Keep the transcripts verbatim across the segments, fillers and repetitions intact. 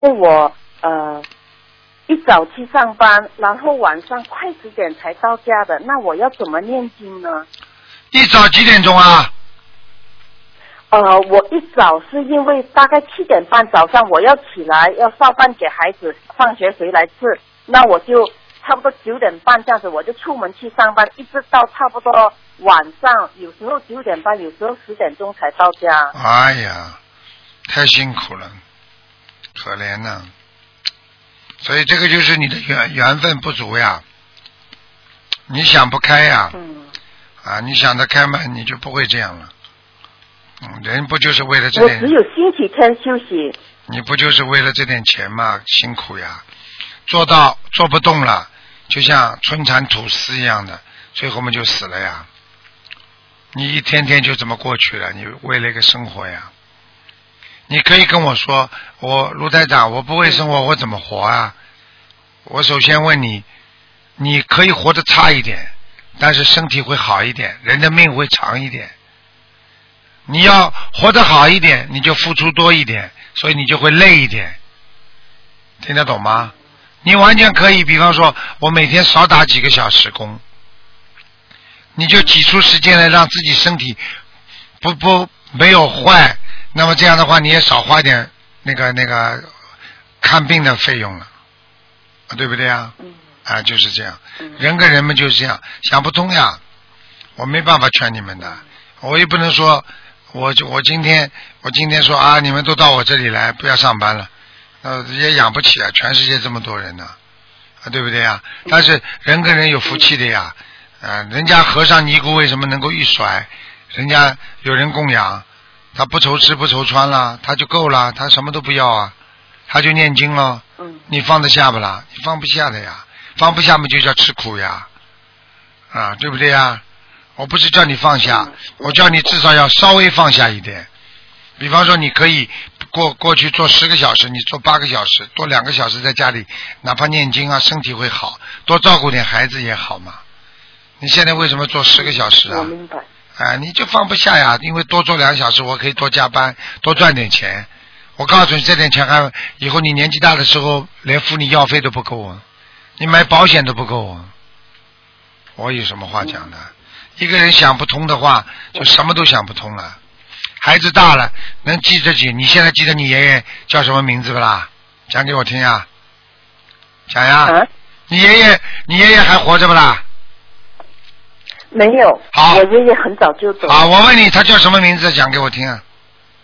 我呃一早去上班，然后晚上快十点才到家的，那我要怎么念经呢？ 一早几点钟啊？ 呃，我一早是因为大概七点半早上我要起来，要烧饭给孩子放学回来吃，那我就差不多九点半这样子我就出门去上班，一直到差不多晚上，有时候九点半，有时候十点钟才到家。 哎呀，太辛苦了，可怜呐！所以这个就是你的缘缘分不足呀，你想不开呀， 嗯， 啊，你想得开嘛，你就不会这样了。嗯，人不就是为了这点？ 我只有星期天休息。 你不就是为了这点钱吗？辛苦呀，做到做不动了，就像春蚕吐丝一样的，最后我们就死了呀。你一天天就这么过去了，你为了一个生活呀。你可以跟我说，我卢台长，我不会生活，我怎么活啊？我首先问你，你可以活得差一点，但是身体会好一点，人的命会长一点。你要活得好一点，你就付出多一点，所以你就会累一点，听得懂吗？你完全可以，比方说我每天少打几个小时工，你就挤出时间来让自己身体不不没有坏，那么这样的话你也少花点那个那个看病的费用了，对不对呀？ 嗯， 啊，就是这样，人跟人们就是这样，想不通呀，我没办法劝你们的，我也不能说我我今天我今天说啊，你们都到我这里来，不要上班了，呃，也养不起啊，全世界这么多人呢，啊，对不对呀？但是人跟人有福气的呀，啊，人家和尚尼姑为什么能够一甩，人家有人供养，他不愁吃不愁穿了，他就够了，他什么都不要啊，他就念经了，你放得下不啦？你放不下的呀，放不下嘛就叫吃苦呀，啊，对不对呀？我不是叫你放下，我叫你至少要稍微放下一点。比方说，你可以过过去做十个小时，你做八个小时，多两个小时在家里，哪怕念经啊，身体会好，多照顾点孩子也好嘛。你现在为什么做十个小时啊？ 我明白。 啊，你就放不下呀，因为多做两个小时，我可以多加班，多赚点钱。我告诉你，这点钱还以后你年纪大的时候，连付你药费都不够啊，你买保险都不够啊。我有什么话讲的？一个人想不通的话，就什么都想不通了。孩子大了，能记得起？你现在记得你爷爷叫什么名字不啦？讲给我听呀，讲呀。 啊？ 你爷爷，你爷爷还活着不啦？ 没有。 好。 我爷爷很早就走了。 好，我问你，他叫什么名字？讲给我听啊。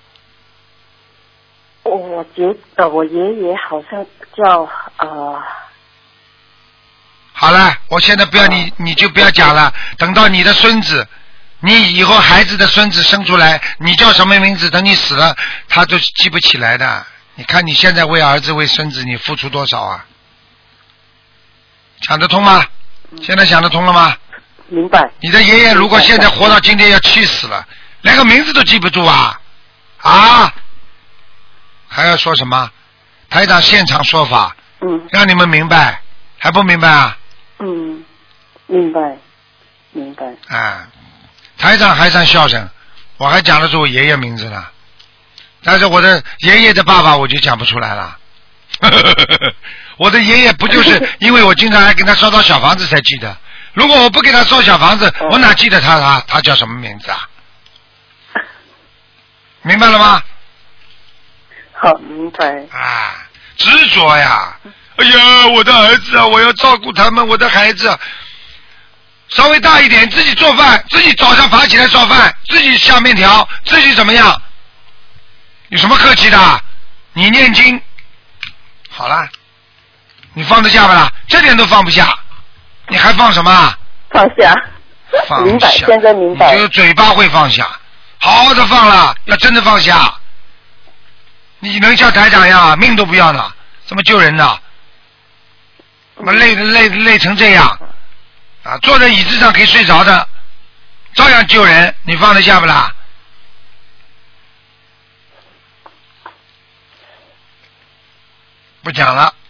我觉得我爷爷好像叫呃。 好了，我现在不要你，你就不要讲了。等到你的孙子，你以后孩子的孙子生出来，你叫什么名字？等你死了，他都记不起来的。你看你现在为儿子为孙子，你付出多少啊？想得通吗？现在想得通了吗？ 明白。 你的爷爷如果现在活到今天，要气死了，连个名字都记不住啊啊！还要说什么？台长现场说法， 嗯， 让你们明白，还不明白啊？ 嗯，明白，明白。 啊，台长还算孝顺，我还讲得出我爷爷名字呢，但是我的爷爷的爸爸我就讲不出来了。我的爷爷不就是因为我经常还给他烧烧小房子才记得，如果我不给他烧小房子，我哪记得他他他叫什么名字啊？明白了吗？ 好，明白。 啊，执着呀！哎呀，我的儿子啊，我要照顾他们，我的孩子，稍微大一点，自己做饭，自己早上爬起来做饭，自己下面条，自己怎么样？有什么客气的？你念经，好了，你放得下不啦？这点都放不下，你还放什么？ 放下。 放下。 明白，现在明白。 你就嘴巴会放下，好好的放了，要真的放下。你能叫台长呀？命都不要呢，怎么救人呢？怎么累累累成这样啊？坐在椅子上可以睡着的，照样救人，你放得下不啦？不讲了